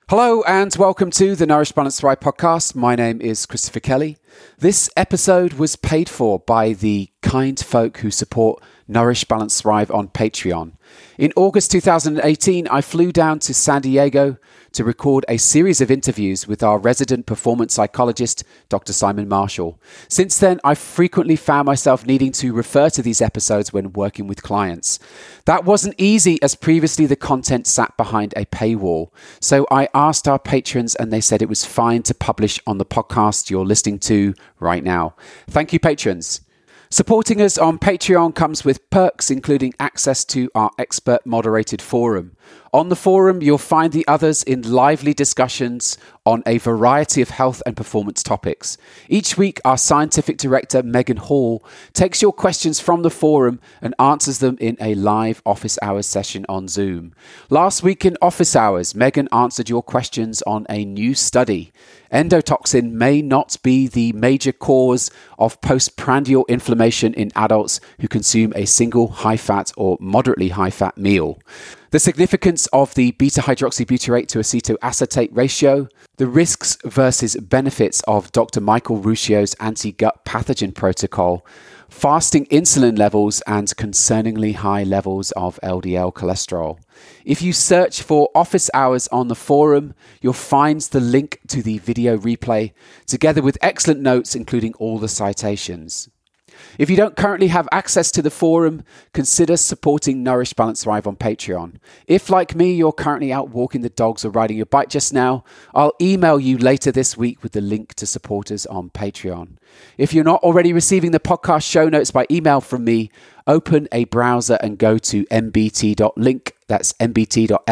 Hello and welcome to the Nourish Balance Thrive podcast. My name is Christopher Kelly. This episode was paid for by the kind folk who support Nourish Balance Thrive on Patreon. In August 2018, I flew down to San Diego to record a series of interviews with our resident performance psychologist, Dr. Simon Marshall. Since then, I've frequently found myself needing to refer to these episodes when working with clients. That wasn't easy, as previously the content sat behind a paywall. So I asked our patrons and they said it was fine to publish on the podcast you're listening to right now. Thank you, patrons. Supporting us on Patreon comes with perks, including access to our expert moderated forum. On the forum, you'll find the others in lively discussions on a variety of health and performance topics. Each week, our scientific director, Megan Hall, takes your questions from the forum and answers them in a live office hours session on Zoom. Last week in office hours, Megan answered your questions on a new study. Endotoxin may not be the major cause of postprandial inflammation in adults who consume a single high-fat or moderately high-fat meal. The significance of the beta-hydroxybutyrate to acetoacetate ratio, the risks versus benefits of Dr. Michael Ruscio's anti-gut pathogen protocol, fasting insulin levels, and concerningly high levels of LDL cholesterol. If you search for office hours on the forum, you'll find the link to the video replay, together with excellent notes including all the citations. If you don't currently have access to the forum, consider supporting Nourish Balance Thrive on Patreon. If, like me, you're currently out walking the dogs or riding your bike just now, I'll email you later this week with the link to support us on Patreon. If you're not already receiving the podcast show notes by email from me, open a browser and go to mbt.link. That's mbt.link,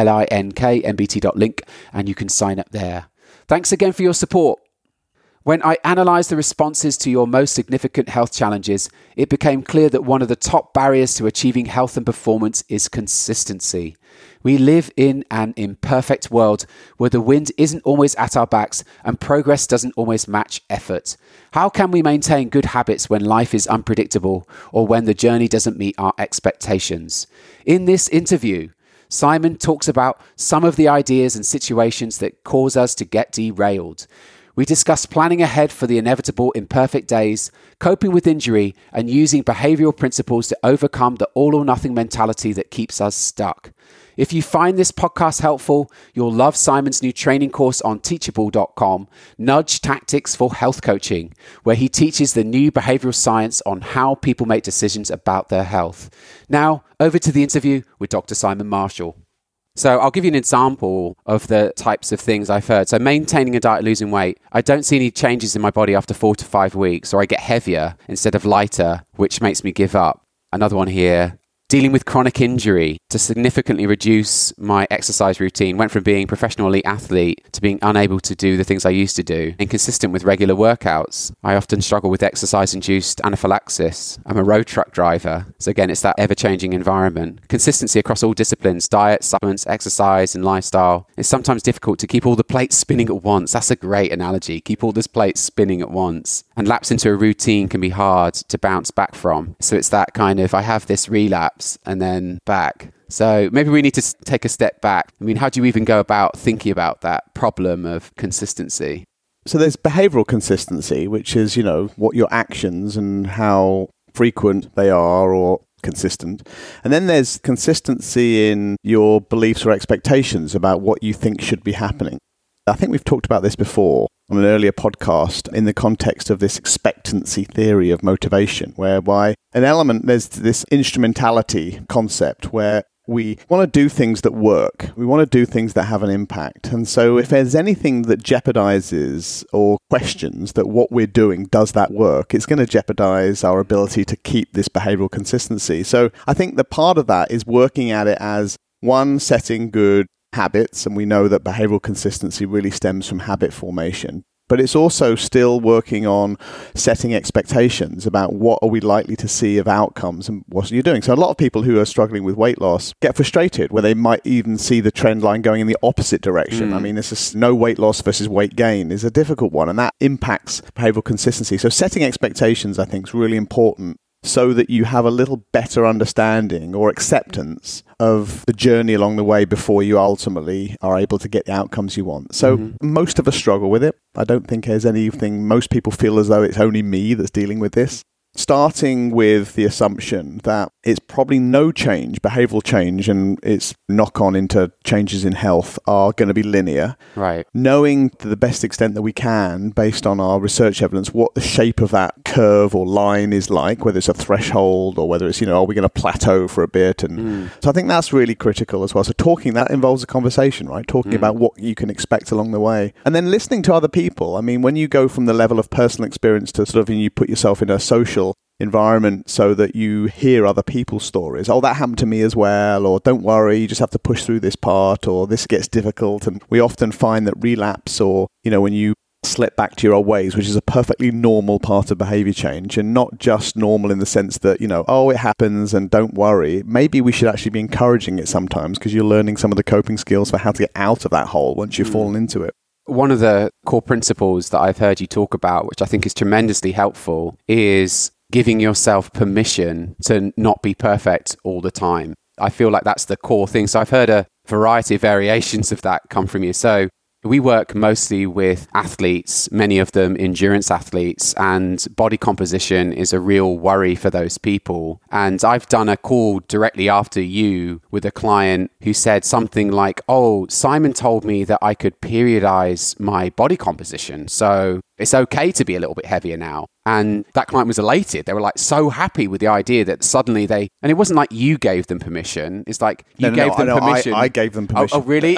mbt.link, and you can sign up there. Thanks again for your support. When I analysed the responses to your most significant health challenges, it became clear that one of the top barriers to achieving health and performance is consistency. We live in an imperfect world where the wind isn't always at our backs and progress doesn't always match effort. How can we maintain good habits when life is unpredictable or when the journey doesn't meet our expectations? In this interview, Simon talks about some of the ideas and situations that cause us to get derailed. We discuss planning ahead for the inevitable imperfect days, coping with injury, and using behavioral principles to overcome the all-or-nothing mentality that keeps us stuck. If you find this podcast helpful, you'll love Simon's new training course on Teachable.com, Nudge Tactics for Health Coaching, where he teaches the new behavioral science on how people make decisions about their health. Now, over to the interview with Dr. Simon Marshall. So I'll give you an example of the types of things I've heard. So maintaining a diet, losing weight. I don't see any changes in my body after 4 to 5 weeks, or I get heavier instead of lighter, which makes me give up. Another one here. Dealing with chronic injury to significantly reduce my exercise routine. Went from being a professional elite athlete to being unable to do the things I used to do. Inconsistent with regular workouts. I often struggle with exercise-induced anaphylaxis. I'm a road truck driver. So again, it's that ever-changing environment. Consistency across all disciplines, diet, supplements, exercise, and lifestyle. It's sometimes difficult to keep all the plates spinning at once. That's a great analogy. Keep all those plates spinning at once. And lapse into a routine can be hard to bounce back from. So it's that kind of, I have this relapse and then back. So maybe we need to take a step back. I mean, how do you even go about thinking about that problem of consistency? So there's behavioral consistency, which is, what your actions and how frequent they are or consistent. And then there's consistency in your beliefs or expectations about what you think should be happening. I think we've talked about this before on an earlier podcast in the context of this expectancy theory of motivation, whereby an element, there's this instrumentality concept where we want to do things that work. We want to do things that have an impact. And so if there's anything that jeopardizes or questions that what we're doing, does that work, it's going to jeopardize our ability to keep this behavioral consistency. So I think the part of that is working at it as one, setting good habits, and we know that behavioral consistency really stems from habit formation. But it's also still working on setting expectations about what are we likely to see of outcomes and what are you doing. So a lot of people who are struggling with weight loss get frustrated where they might even see the trend line going in the opposite direction. I mean, this is no weight loss versus weight gain is a difficult one, and that impacts behavioral consistency. So setting expectations, I think, is really important so that you have a little better understanding or acceptance of the journey along the way before you ultimately are able to get the outcomes you want. So most of us struggle with it. I don't think there's anything, most people feel as though it's only me that's dealing with this. Starting with the assumption that it's probably no change, behavioral change, and its knock-on into changes in health are going to be linear. Right. Knowing to the best extent that we can, based on our research evidence, what the shape of that curve or line is like, whether it's a threshold or whether it's, are we going to plateau for a bit? And so I think that's really critical as well. So talking, that involves a conversation, right? Talking about what you can expect along the way. And then listening to other people. I mean, when you go from the level of personal experience to sort of, and you put yourself in a social environment so that you hear other people's stories. Oh, that happened to me as well, or don't worry, you just have to push through this part, or this gets difficult. And we often find that relapse, or, when you slip back to your old ways, which is a perfectly normal part of behavior change, and not just normal in the sense that, oh, it happens and don't worry. Maybe we should actually be encouraging it sometimes because you're learning some of the coping skills for how to get out of that hole once you've fallen into it. One of the core principles that I've heard you talk about, which I think is tremendously helpful, is giving yourself permission to not be perfect all the time. I feel like that's the core thing. So I've heard a variety of variations of that come from you. So we work mostly with athletes, many of them endurance athletes, and body composition is a real worry for those people. And I've done a call directly after you with a client who said something like, oh, Simon told me that I could periodize my body composition. So it's okay to be a little bit heavier now. And that client was elated. They were like so happy with the idea that suddenly and it wasn't like you gave them permission. It's like you gave them permission. I gave them permission. Oh really?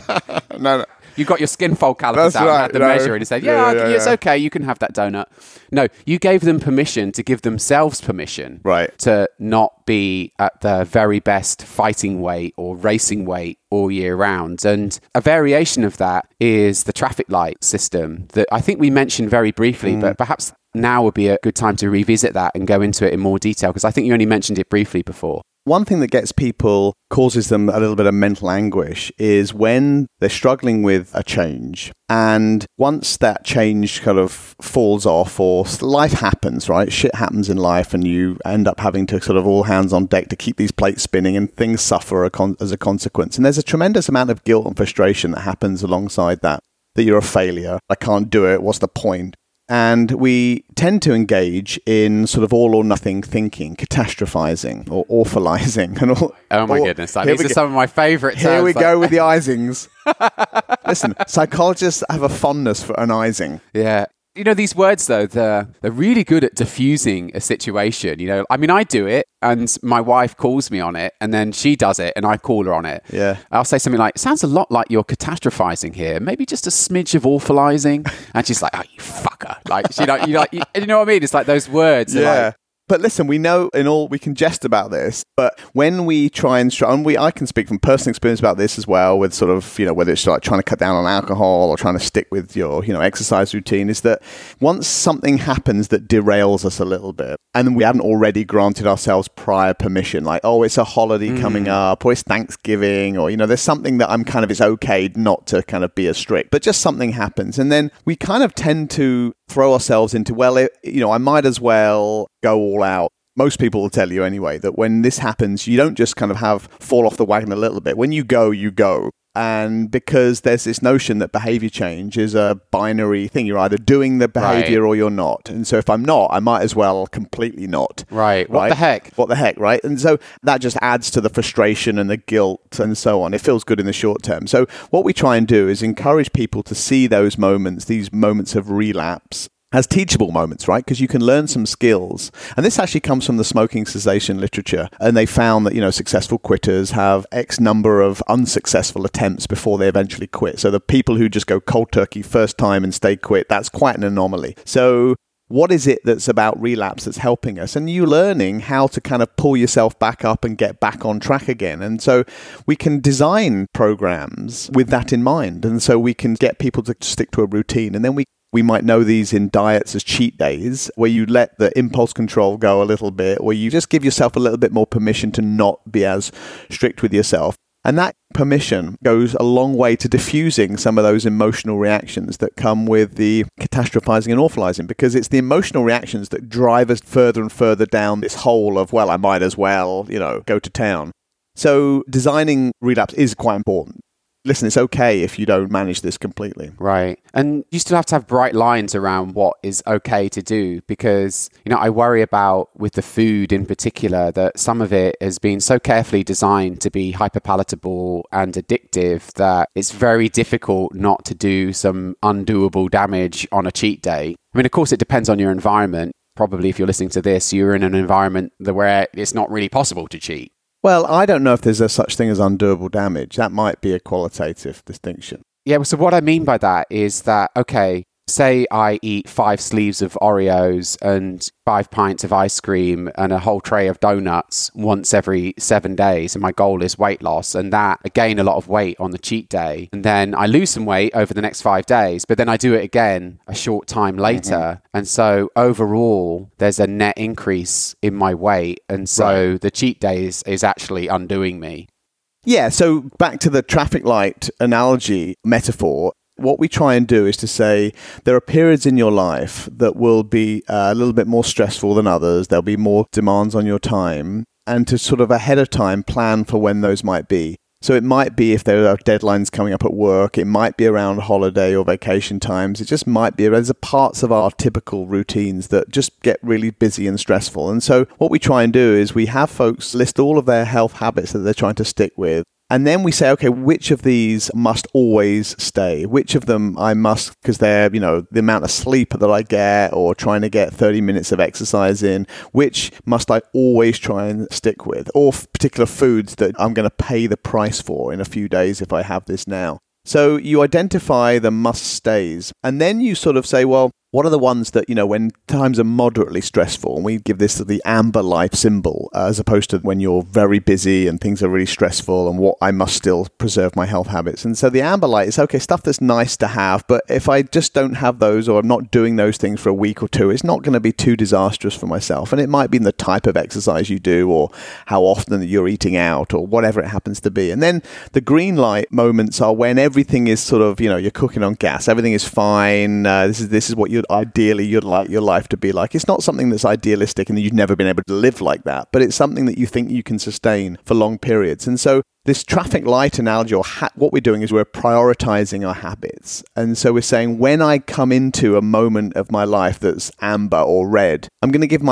No. You got your skin fold calipers out and had the measure and you said, it's okay, you can have that donut. No, you gave them permission to give themselves permission to not be at the very best fighting weight or racing weight all year round. And a variation of that is the traffic light system that I think we mentioned very briefly, but perhaps now would be a good time to revisit that and go into it in more detail, because I think you only mentioned it briefly before. One thing that causes them a little bit of mental anguish is when they're struggling with a change. And once that change kind of falls off, or life happens, right? Shit happens in life and you end up having to sort of all hands on deck to keep these plates spinning, and things suffer as a consequence. And there's a tremendous amount of guilt and frustration that happens alongside that you're a failure. I can't do it. What's the point? And we tend to engage in sort of all or nothing thinking, catastrophizing or awfulizing. And all, oh my goodness, these are some of my favourite terms. Here we go with the Isings. Listen, psychologists have a fondness for an Ising. Yeah. These words, though, they're really good at diffusing a situation. I mean, I do it and my wife calls me on it and then she does it and I call her on it. Yeah. I'll say something like, it sounds a lot like you're catastrophizing here. Maybe just a smidge of awfulizing. And she's like, oh, you fucker. Like, you know what I mean? It's like those words. Yeah. But listen, we know we can jest about this, but when we try and I can speak from personal experience about this as well, with sort of, whether it's like trying to cut down on alcohol or trying to stick with your, exercise routine, is that once something happens that derails us a little bit, and we haven't already granted ourselves prior permission, like, oh, it's a holiday coming up, or it's Thanksgiving, or, there's something that it's okay not to kind of be as strict, but just something happens. And then we kind of tend to throw ourselves into, I might as well go all out. Most people will tell you anyway that when this happens, you don't just kind of fall off the wagon a little bit. When you go, you go. And because there's this notion that behavior change is a binary thing. You're either doing the behavior or you're not. And so if I'm not, I might as well completely not. Right. What the heck? What the heck, right? And so that just adds to the frustration and the guilt and so on. It feels good in the short term. So what we try and do is encourage people to see these moments of relapse, as teachable moments, right? Because you can learn some skills. And this actually comes from the smoking cessation literature. And they found that, successful quitters have X number of unsuccessful attempts before they eventually quit. So the people who just go cold turkey first time and stay quit, that's quite an anomaly. So what is it that's about relapse that's helping us? And you learning how to kind of pull yourself back up and get back on track again. And so we can design programs with that in mind. And so we can get people to stick to a routine. And then we might know these in diets as cheat days, where you let the impulse control go a little bit, where you just give yourself a little bit more permission to not be as strict with yourself. And that permission goes a long way to diffusing some of those emotional reactions that come with the catastrophizing and awfulizing, because it's the emotional reactions that drive us further and further down this hole of, well, I might as well, go to town. So designing relapse is quite important. Listen, it's okay if you don't manage this completely. Right. And you still have to have bright lines around what is okay to do, because, I worry about with the food in particular that some of it has been so carefully designed to be hyperpalatable and addictive that it's very difficult not to do some undoable damage on a cheat day. I mean, of course, it depends on your environment. Probably if you're listening to this, you're in an environment where it's not really possible to cheat. Well, I don't know if there's a such thing as undoable damage. That might be a qualitative distinction. Yeah, so what I mean by that is that, okay, say I eat 5 sleeves of Oreos and 5 pints of ice cream and a whole tray of donuts once every 7 days, and my goal is weight loss, and that I gain a lot of weight on the cheat day, and then I lose some weight over the next 5 days, but then I do it again a short time later, and so overall there's a net increase in my weight, and so the cheat day is actually undoing me. Yeah, so back to the traffic light analogy metaphor. What we try and do is to say there are periods in your life that will be a little bit more stressful than others. There'll be more demands on your time, and to sort of ahead of time plan for when those might be. So it might be if there are deadlines coming up at work, it might be around holiday or vacation times. It just might be, there's parts of our typical routines that just get really busy and stressful. And so what we try and do is we have folks list all of their health habits that they're trying to stick with. And then we say, okay, which of these must always stay? Which of them I must, because they're, the amount of sleep that I get or trying to get 30 minutes of exercise in, which must I always try and stick with? Or particular foods that I'm going to pay the price for in a few days if I have this now. So you identify the must-stays, and then you sort of say, well, what are the ones that, when times are moderately stressful, and we give this the amber light symbol, as opposed to when you're very busy and things are really stressful and what I must still preserve my health habits. And so the amber light is, okay, stuff that's nice to have, but if I just don't have those or I'm not doing those things for a week or two, it's not going to be too disastrous for myself. And it might be in the type of exercise you do or how often you're eating out or whatever it happens to be. And then the green light moments are when everything is sort of, you're cooking on gas. Everything is fine. This is what you'd like your life to be like. It's not something that's idealistic and you've never been able to live like that, but it's something that you think you can sustain for long periods. And so this traffic light analogy, or what we're doing is we're prioritizing our habits. And so we're saying when I come into a moment of my life that's amber or red, I'm going to give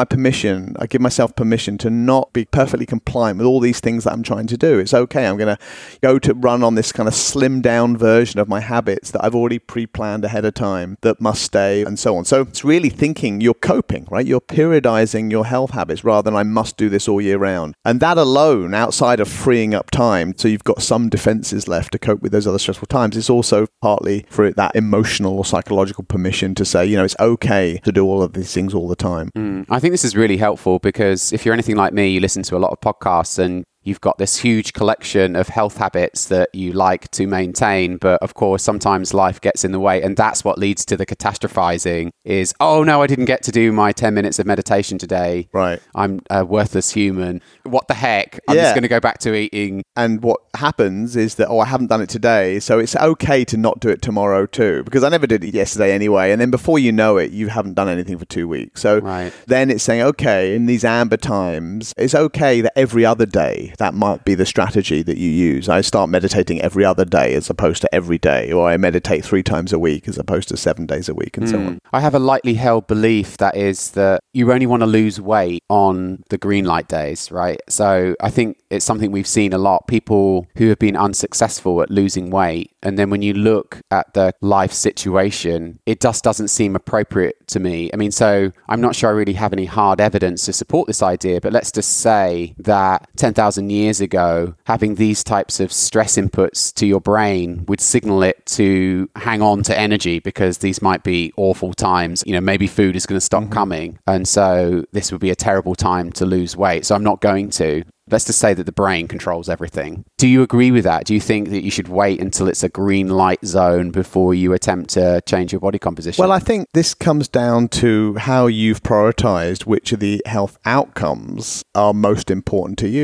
myself permission to not be perfectly compliant with all these things that I'm trying to do. It's okay. I'm going to go to run on this kind of slimmed down version of my habits that I've already pre-planned ahead of time that must stay and so on. So it's really thinking you're coping, right? You're periodizing your health habits rather than I must do this all year round. And that alone, outside of freeing up time, so you've got some defenses left to cope with those other stressful times. It's also partly for that emotional or psychological permission to say, it's okay to do all of these things all the time. I think this is really helpful because if you're anything like me, you listen to a lot of podcasts and you've got this huge collection of health habits that you like to maintain. But of course, sometimes life gets in the way. And that's what leads to the catastrophizing is, oh no, I didn't get to do my 10 minutes of meditation today. Right. I'm a worthless human. What the heck? I'm just going to go back to eating. And what happens is that, I haven't done it today. So it's okay to not do it tomorrow too, because I never did it yesterday anyway. And then before you know it, you haven't done anything for 2 weeks. So then it's saying, okay, in these amber times, it's okay that every other day, that might be the strategy that you use. I start meditating every other day as opposed to every day, or I meditate 3 times a week as opposed to 7 days a week and so on. I have a lightly held belief that is that you only want to lose weight on the green light days, right? So I think it's something we've seen a lot. People who have been unsuccessful at losing weight, and then when you look at the life situation, it just doesn't seem appropriate to me. I mean, so I'm not sure I really have any hard evidence to support this idea, but let's just say that 10,000 years ago, having these types of stress inputs to your brain would signal it to hang on to energy because these might be awful times. Maybe food is going to stop coming. And so this would be a terrible time to lose weight. So I'm not going to. Let's just say that the brain controls everything. Do you agree with that? Do you think that you should wait until it's a green light zone before you attempt to change your body composition? Well, I think this comes down to how you've prioritized which of the health outcomes are most important to you.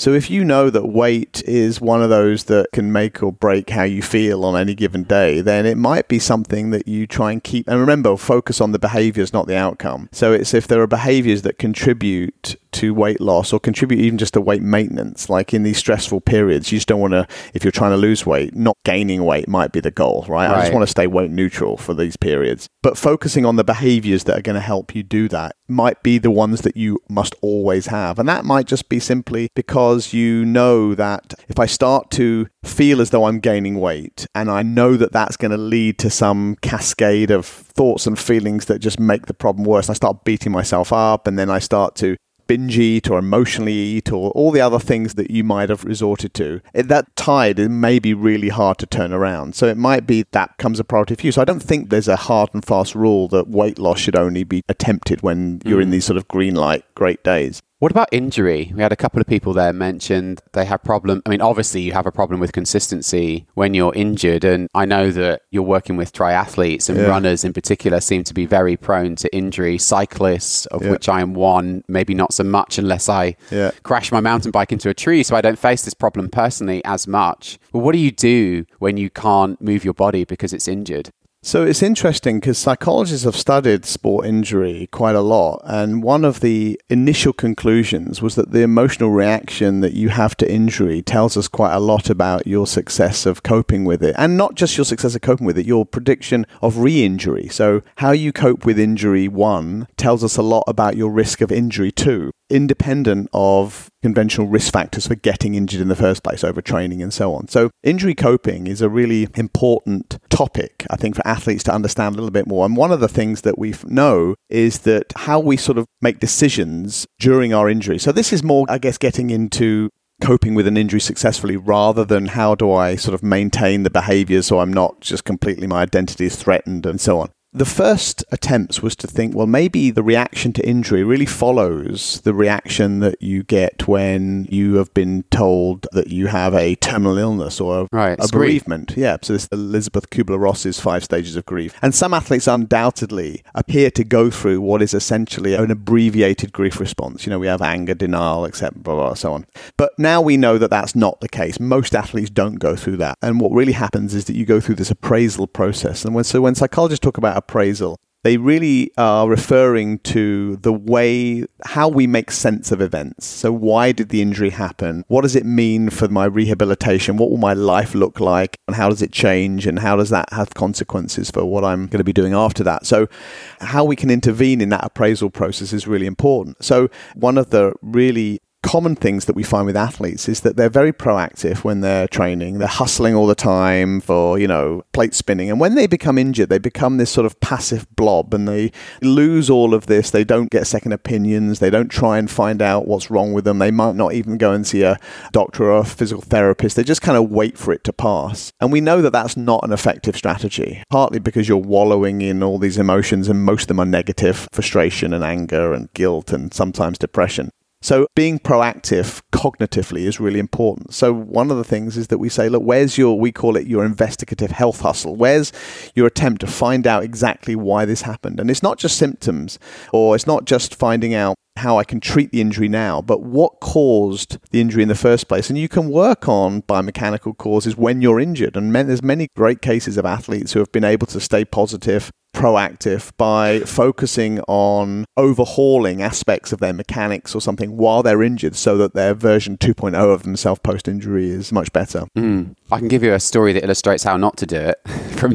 So if you know that weight is one of those that can make or break how you feel on any given day, then it might be something that you try and keep. And remember, focus on the behaviors, not the outcome. So it's if there are behaviors that contribute to weight loss or contribute even just to weight maintenance, like in these stressful periods, you just don't want to, if you're trying to lose weight, not gaining weight might be the goal, right? I just want to stay weight neutral for these periods. But focusing on the behaviors that are going to help you do that might be the ones that you must always have. And that might just be simply because you know that if I start to feel as though I'm gaining weight and I know that that's going to lead to some cascade of thoughts and feelings that just make the problem worse, I start beating myself up and then I start to binge eat or emotionally eat or all the other things that you might have resorted to, that tide it may be really hard to turn around. So it might be that becomes a priority for you. So I don't think there's a hard and fast rule that weight loss should only be attempted when you're in these sort of green light great days. What about injury? We had a couple of people there mentioned they have problem. I mean, obviously you have a problem with consistency when you're injured. And I know that you're working with triathletes and runners in particular seem to be very prone to injury. Cyclists, of which I am one, maybe not so much unless I crash my mountain bike into a tree. So I don't face this problem personally as much. But what do you do when you can't move your body because it's injured? So it's interesting because psychologists have studied sport injury quite a lot. And one of the initial conclusions was that the emotional reaction that you have to injury tells us quite a lot about your success of coping with it. And not just your success of coping with it, your prediction of re-injury. So how you cope with injury 1 tells us a lot about your risk of injury 2. Independent of conventional risk factors for getting injured in the first place, overtraining and so on. So injury coping is a really important topic, I think, for athletes to understand a little bit more. And one of the things that we know is that how we sort of make decisions during our injury. So this is more, I guess, getting into coping with an injury successfully rather than how do I sort of maintain the behavior so I'm not just completely, my identity is threatened and so on. The first attempts was to think, well, maybe the reaction to injury really follows the reaction that you get when you have been told that you have a terminal illness or a bereavement. Yeah, so this is Elizabeth Kubler-Ross's 5 stages of grief. And some athletes undoubtedly appear to go through what is essentially an abbreviated grief response. You know, we have anger, denial, etc., blah, blah, so on. But now we know that that's not the case. Most athletes don't go through that. And what really happens is that you go through this appraisal process. And when psychologists talk about appraisal, they really are referring to the way, how we make sense of events. So why did the injury happen? What does it mean for my rehabilitation? What will my life look like? And how does it change? And how does that have consequences for what I'm going to be doing after that? So how we can intervene in that appraisal process is really important. So one of the really common things that we find with athletes is that they're very proactive when they're training. They're hustling all the time for, plate spinning. And when they become injured, they become this sort of passive blob and they lose all of this. They don't get second opinions. They don't try and find out what's wrong with them. They might not even go and see a doctor or a physical therapist. They just kind of wait for it to pass. And we know that that's not an effective strategy, partly because you're wallowing in all these emotions and most of them are negative: frustration and anger and guilt and sometimes depression. So being proactive cognitively is really important. So one of the things is that we say, look, we call it your investigative health hustle. Where's your attempt to find out exactly why this happened? And it's not just symptoms, or it's not just finding out how I can treat the injury now, but what caused the injury in the first place. And you can work on biomechanical causes when you're injured. And there's many great cases of athletes who have been able to stay positive, proactive by focusing on overhauling aspects of their mechanics or something while they're injured so that their version 2.0 of themselves post-injury is much better. I can give you a story that illustrates how not to do it from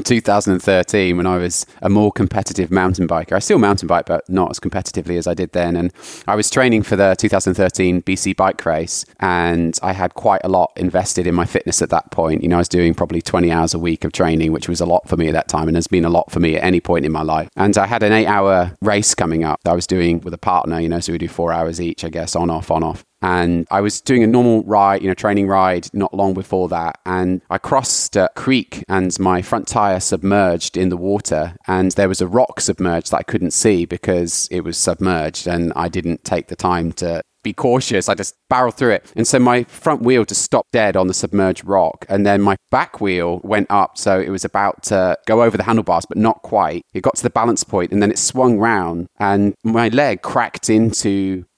2013 when I was a more competitive mountain biker. I still mountain bike, but not as competitively as I did then. And I was training for the 2013 BC bike race and I had quite a lot invested in my fitness at that point. I was doing probably 20 hours a week of training, which was a lot for me at that time and has been a lot for me at any point in my life. And I had an 8-hour race coming up that I was doing with a partner, so we do 4 hours each, I guess, on, off. And I was doing a normal ride, training ride not long before that. And I crossed a creek and my front tire submerged in the water. And there was a rock submerged that I couldn't see because it was submerged. And I didn't take the time to be cautious. I just barreled through it. And so my front wheel just stopped dead on the submerged rock. And then my back wheel went up. So it was about to go over the handlebars, but not quite. It got to the balance point and then it swung round and my leg cracked into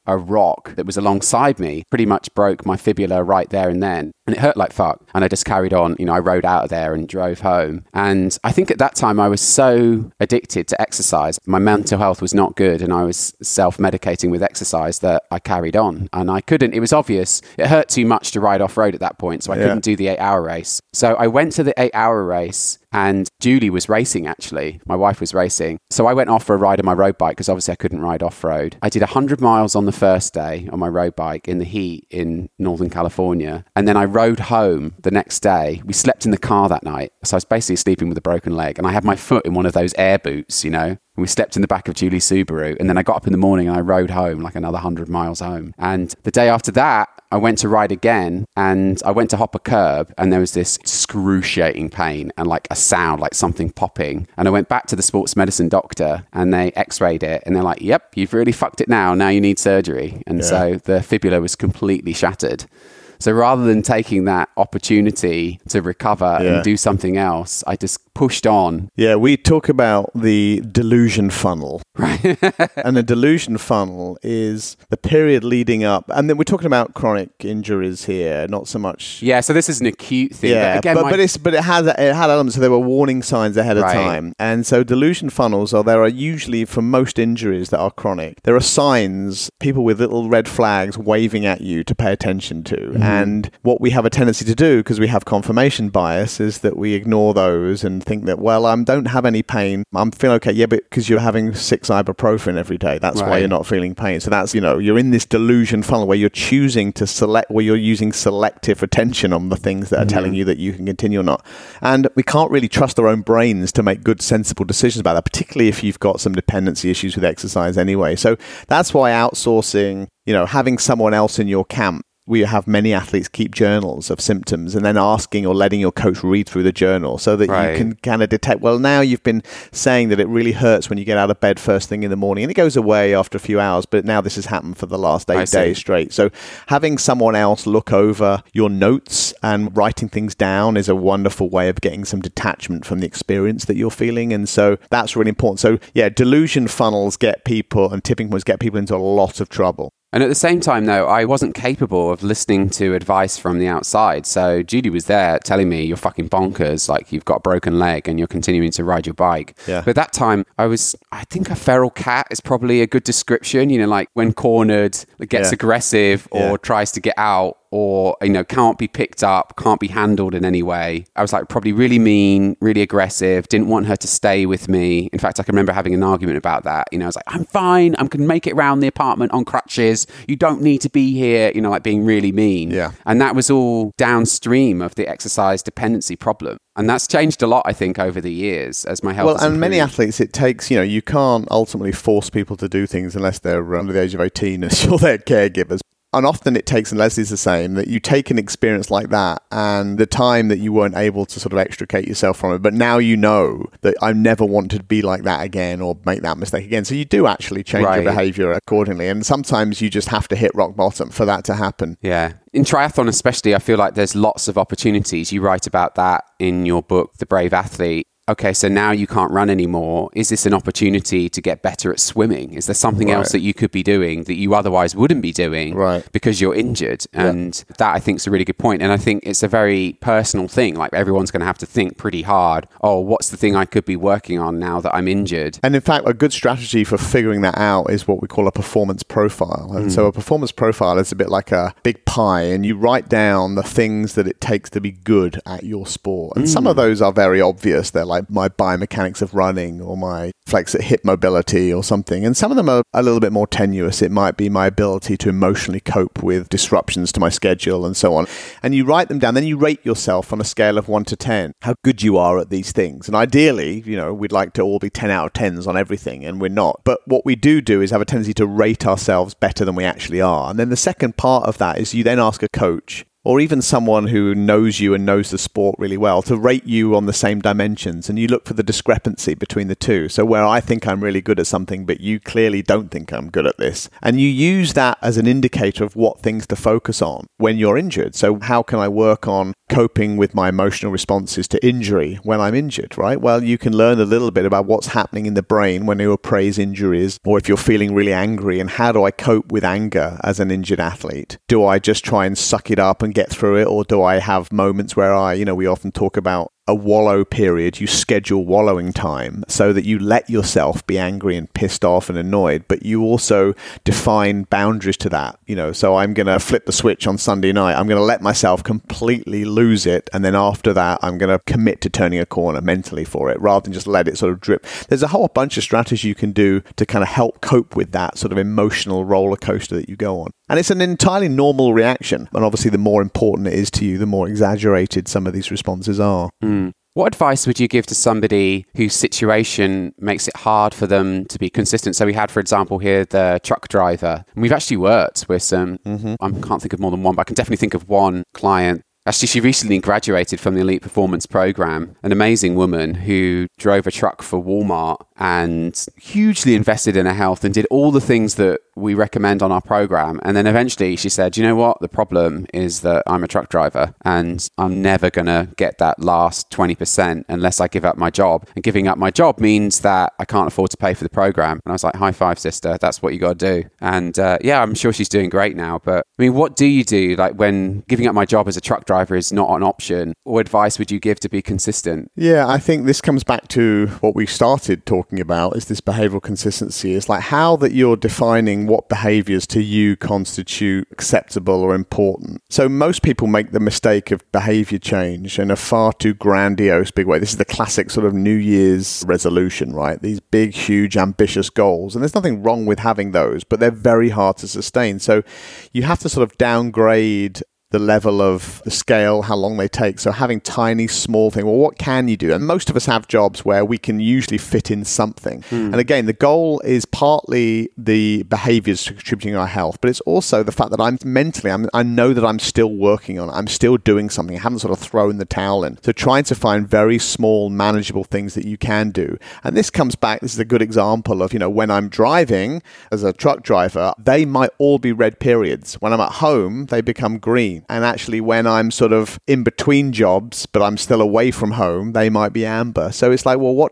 a rock that was alongside me pretty much broke my fibula right there and then. And it hurt like fuck. And I just carried on. I rode out of there and drove home. And I think at that time I was so addicted to exercise. My mental health was not good and I was self-medicating with exercise that I carried on. And I couldn't, it was obvious. It hurt too much to ride off-road at that point. So I couldn't do the 8-hour race. So I went to the 8-hour race and Julie was racing actually. My wife was racing. So I went off for a ride on my road bike because obviously I couldn't ride off-road. I did 100 miles on the first day on my road bike in the heat in Northern California. And then I rode home the next day. We slept in the car that night. So I was basically sleeping with a broken leg and I had my foot in one of those air boots, And we slept in the back of Julie's Subaru. And then I got up in the morning and I rode home like another 100 miles home. And the day after that, I went to ride again and I went to hop a curb and there was this excruciating pain and like a sound like something popping. And I went back to the sports medicine doctor and they x-rayed it and they're like, yep, you've really fucked it now. Now you need surgery. And so the fibula was completely shattered. So rather than taking that opportunity to recover and do something else, I just pushed on. Yeah, we talk about the delusion funnel. Right. And the delusion funnel is the period leading up. And then we're talking about chronic injuries here, not so much. Yeah, so this is an acute thing. Yeah, but it had elements. So there were warning signs ahead of time. And so delusion funnels there are usually, for most injuries that are chronic, there are signs, people with little red flags waving at you to pay attention to. Mm-hmm. And what we have a tendency to do, because we have confirmation bias, is that we ignore those and think that, well, I don't have any pain. I'm feeling okay. Yeah, but because you're having 6 ibuprofen every day, that's why you're not feeling pain. So that's, you're in this delusion funnel where you're choosing to select, where you're using selective attention on the things that are telling you that you can continue or not. And we can't really trust our own brains to make good, sensible decisions about that, particularly if you've got some dependency issues with exercise anyway. So that's why outsourcing, having someone else in your camp. We have many athletes keep journals of symptoms and then asking or letting your coach read through the journal so that you can kind of detect, well, now you've been saying that it really hurts when you get out of bed first thing in the morning and it goes away after a few hours, but now this has happened for the last 8 days straight. So having someone else look over your notes and writing things down is a wonderful way of getting some detachment from the experience that you're feeling. And so that's really important. So yeah, delusion funnels get people and tipping points get people into a lot of trouble. And at the same time, though, I wasn't capable of listening to advice from the outside. So Judy was there telling me, you're fucking bonkers, like you've got a broken leg and you're continuing to ride your bike. Yeah. But at that time, I think a feral cat is probably a good description, like when cornered, it gets aggressive or tries to get out. Or, can't be picked up, can't be handled in any way. I was like probably really mean, really aggressive, didn't want her to stay with me. In fact, I can remember having an argument about that. I was like, I'm fine, I can make it around the apartment on crutches. You don't need to be here, like being really mean. Yeah. And that was all downstream of the exercise dependency problem. And that's changed a lot, I think, over the years as my health has improved. Many athletes, it takes, you can't ultimately force people to do things unless they're under the age of 18 and you're their caregivers. And often it takes, and Leslie's the same, that you take an experience like that and the time that you weren't able to sort of extricate yourself from it, but now you know that I never want to be like that again or make that mistake again. So you do actually change your behavior accordingly. And sometimes you just have to hit rock bottom for that to happen. Yeah. In triathlon especially, I feel like there's lots of opportunities. You write about that in your book, The Brave Athlete. Okay, so now you can't run anymore. Is this an opportunity to get better at swimming? Is there something else that you could be doing that you otherwise wouldn't be doing because you're injured? And that, I think, is a really good point. And I think it's a very personal thing. Like everyone's going to have to think pretty hard. Oh, what's the thing I could be working on now that I'm injured? And in fact, a good strategy for figuring that out is what we call a performance profile. And so a performance profile is a bit like a big pie, and you write down the things that it takes to be good at your sport. And some of those are very obvious. They're like my biomechanics of running or my hip mobility or something. And some of them are a little bit more tenuous. It might be my ability to emotionally cope with disruptions to my schedule and so on. And you write them down, then you rate yourself on a scale of 1 to 10, how good you are at these things. And ideally, we'd like to all be 10 out of 10s on everything, and we're not. But what we do is have a tendency to rate ourselves better than we actually are. And then the second part of that is you then ask a coach, or even someone who knows you and knows the sport really well, to rate you on the same dimensions, and you look for the discrepancy between the two. So where I think I'm really good at something, but you clearly don't think I'm good at this. And you use that as an indicator of what things to focus on when you're injured. So how can I work on coping with my emotional responses to injury when I'm injured, right? Well, you can learn a little bit about what's happening in the brain when you appraise injuries, or if you're feeling really angry, and how do I cope with anger as an injured athlete? Do I just try and suck it up and get through it, or do I have moments where we often talk about a wallow period. You schedule wallowing time so that you let yourself be angry and pissed off and annoyed, but you also define boundaries to that. So I'm going to flip the switch on Sunday night. I'm going to let myself completely lose it. And then after that, I'm going to commit to turning a corner mentally for it, rather than just let it sort of drip. There's a whole bunch of strategies you can do to kind of help cope with that sort of emotional roller coaster that you go on. And it's an entirely normal reaction. And obviously, the more important it is to you, the more exaggerated some of these responses are. What advice would you give to somebody whose situation makes it hard for them to be consistent? So we had, for example, here the truck driver. And we've actually worked with some, I can't think of more than one, but I can definitely think of one client. Actually, she recently graduated from the Elite Performance Program, an amazing woman who drove a truck for Walmart and hugely invested in her health and did all the things that we recommend on our program. And then eventually she said, you know what? The problem is that I'm a truck driver and I'm never going to get that last 20% unless I give up my job. And giving up my job means that I can't afford to pay for the program. And I was like, high five, sister. That's what you got to do. And I'm sure she's doing great now. But I mean, what do you do like when giving up my job as a truck driver is not an option? What advice would you give to be consistent? Yeah, I think this comes back to what we started talking about, is this behavioral consistency. It's like how that you're defining what behaviors to you constitute acceptable or important. So most people make the mistake of behavior change in a far too grandiose big way. This is the classic sort of New Year's resolution, right? These big, huge, ambitious goals. And there's nothing wrong with having those, but they're very hard to sustain. So you have to sort of downgrade the level of the scale, how long they take. So having tiny, small thing, well, what can you do? And most of us have jobs where we can usually fit in something. And again, the goal is partly the behaviors contributing to our health, but it's also the fact that I know that I'm still working on it. I'm still doing something. I haven't sort of thrown the towel in. So trying to find very small, manageable things that you can do. And this comes back, this is a good example of, when I'm driving as a truck driver, they might all be red periods. When I'm at home, they become green. And actually, when I'm sort of in between jobs, but I'm still away from home, they might be amber. So it's like, well,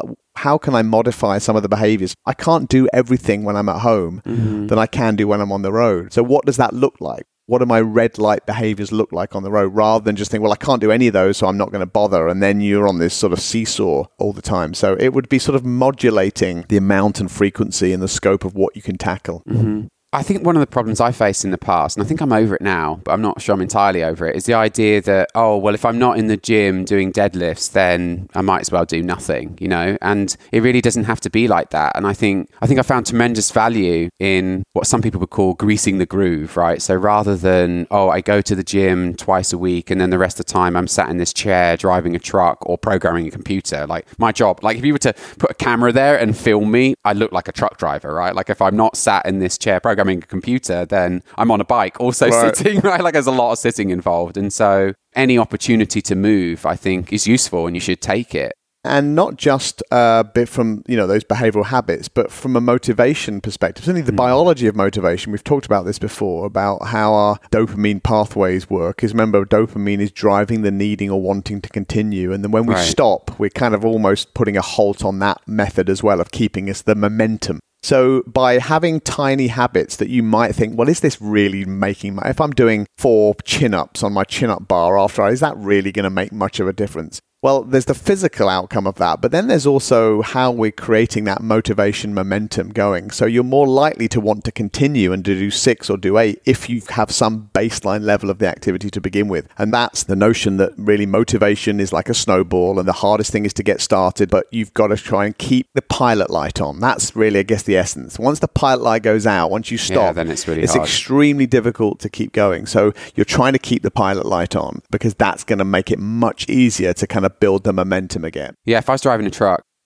how can I modify some of the behaviors? I can't do everything when I'm at home than I can do when I'm on the road. So what does that look like? What do my red light behaviors look like on the road, rather than just think, well, I can't do any of those, so I'm not going to bother. And then you're on this sort of seesaw all the time. So it would be sort of modulating the amount and frequency and the scope of what you can tackle. I think one of the problems I faced in the past, and I think I'm over it now, but I'm not sure I'm entirely over it, is the idea that, if I'm not in the gym doing deadlifts, then I might as well do nothing, and it really doesn't have to be like that. And I think I found tremendous value in what some people would call greasing the groove, right? So rather than, I go to the gym twice a week and then the rest of the time I'm sat in this chair driving a truck or programming a computer, like my job, like if you were to put a camera there and film me, I look like a truck driver, right? Like if I'm not sat in this chair programming a computer, then I'm on a bike also sitting, right? Like there's a lot of sitting involved. And so any opportunity to move, I think, is useful and you should take it. And not just a bit from, those behavioral habits, but from a motivation perspective. Certainly the biology of motivation, we've talked about this before, about how our dopamine pathways work. Is remember, dopamine is driving the needing or wanting to continue. And then when we stop, we're kind of almost putting a halt on that method as well of keeping us the momentum. So by having tiny habits that you might think, well, is this really if I'm doing 4 chin-ups on my chin-up bar is that really going to make much of a difference? Well, there's the physical outcome of that, but then there's also how we're creating that motivation momentum going. So you're more likely to want to continue and to do 6 or do 8 if you have some baseline level of the activity to begin with. And that's the notion that really motivation is like a snowball and the hardest thing is to get started, but you've got to try and keep the pilot light on. That's really, I guess, the essence. Once the pilot light goes out, once you stop, then it's hard. Extremely difficult to keep going. So you're trying to keep the pilot light on because that's going to make it much easier to kind of build the momentum again. Yeah, if I was driving a truck,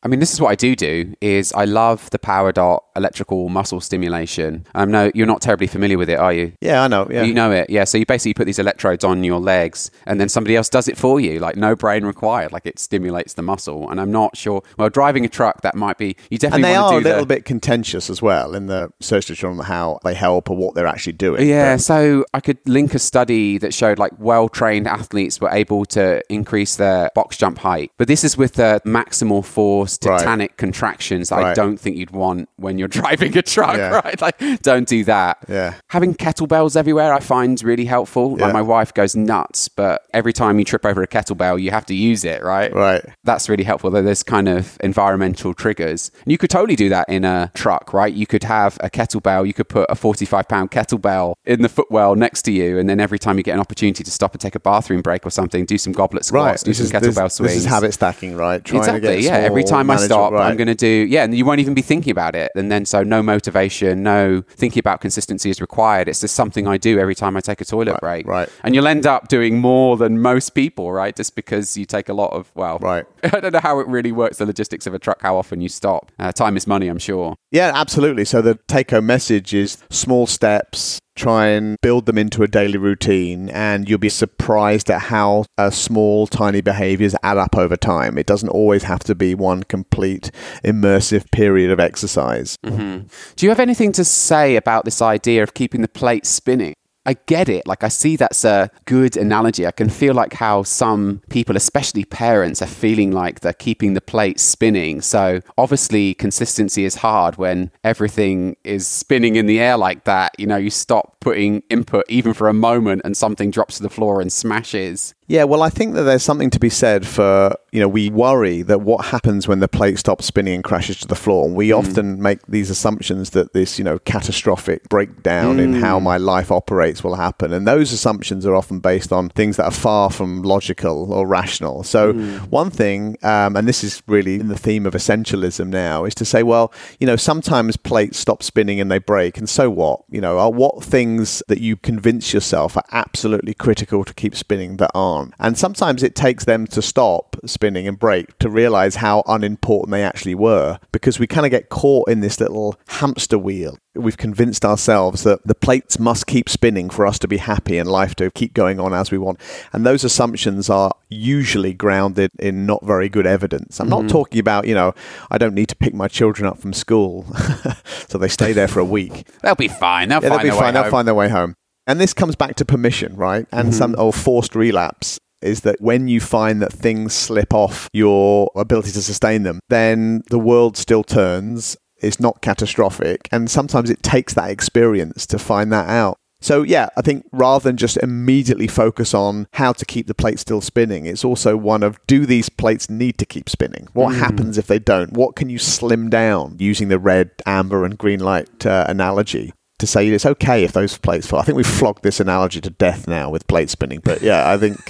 I mean, this is what I do is I love the PowerDot electrical muscle stimulation. No, you're not terribly familiar with it, are you? Yeah, I know. Yeah. You know it. Yeah. So you basically put these electrodes on your legs and then somebody else does it for you. Like no brain required. Like it stimulates the muscle. And I'm not sure. Well, driving a truck, that might be, you definitely want to do And they are a little bit contentious as well in the search literature on how they help or what they're actually doing. Yeah. So I could link a study that showed like well-trained athletes were able to increase their box jump height. But this is with the maximal force titanic contractions that I don't think you'd want when you're driving a truck, right? Like, don't do that. Yeah. Having kettlebells everywhere I find really helpful. Like my wife goes nuts, but every time you trip over a kettlebell, you have to use it, right? Right. That's really helpful. There's kind of environmental triggers. And you could totally do that in a truck, right? You could have a kettlebell, you could put a 45-pound kettlebell in the footwell next to you, and then every time you get an opportunity to stop and take a bathroom break or something, do some goblet squats, do some kettlebell swings. This is habit stacking, right? Exactly, yeah. Every time I stop, I'm going to do, and you won't even be thinking about it. And then so no motivation, no thinking about consistency is required. It's just something I do every time I take a toilet break. Right. And you'll end up doing more than most people, right? Just because you take a lot of, I don't know how it really works, the logistics of a truck, how often you stop. Time is money, I'm sure. Yeah, absolutely. So the take-home message is small steps, try and build them into a daily routine, and you'll be surprised at how small, tiny behaviors add up over time. It doesn't always have to be one complete immersive period of exercise. Mm-hmm. Do you have anything to say about this idea of keeping the plate spinning? I get it. Like, I see that's a good analogy. I can feel like how some people, especially parents, are feeling like they're keeping the plate spinning. So obviously consistency is hard when everything is spinning in the air like that. You know, you stop putting input even for a moment and something drops to the floor and smashes. Yeah, well, I think that there's something to be said for, we worry that what happens when the plate stops spinning and crashes to the floor. And we often make these assumptions that this, catastrophic breakdown in how my life operates will happen. And those assumptions are often based on things that are far from logical or rational. So one thing, and this is really in the theme of essentialism now, is to say, well, sometimes plates stop spinning and they break. And so what? What things that you convince yourself are absolutely critical to keep spinning that aren't? And sometimes it takes them to stop spinning and break to realize how unimportant they actually were, because we kind of get caught in this little hamster wheel. We've convinced ourselves that the plates must keep spinning for us to be happy and life to keep going on as we want. And those assumptions are usually grounded in not very good evidence. I'm not talking about, I don't need to pick my children up from school so they stay there for a week. They'll be fine. They'll find their way home. And this comes back to permission, right? And forced relapse is that when you find that things slip off your ability to sustain them, then the world still turns. It's not catastrophic. And sometimes it takes that experience to find that out. So yeah, I think rather than just immediately focus on how to keep the plate still spinning, it's also one of, do these plates need to keep spinning? What happens if they don't? What can you slim down using the red, amber and green light analogy? To say it's okay if those plates fall. I think we've flogged this analogy to death now with plate spinning, but yeah, I think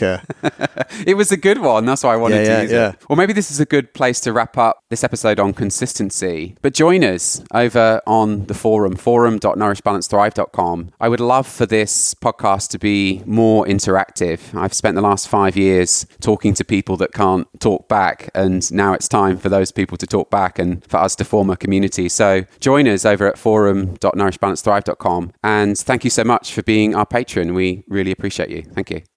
it was a good one. That's why I wanted to use it. Well, maybe this is a good place to wrap up this episode on consistency. But join us over on the forum.nourishbalancethrive.com. I would love for this podcast to be more interactive. I've spent the last 5 years talking to people that can't talk back, and now it's time for those people to talk back and for us to form a community. So join us over at forum.nourishbalancethrive.com. And thank you so much for being our patron. We really appreciate you. Thank you.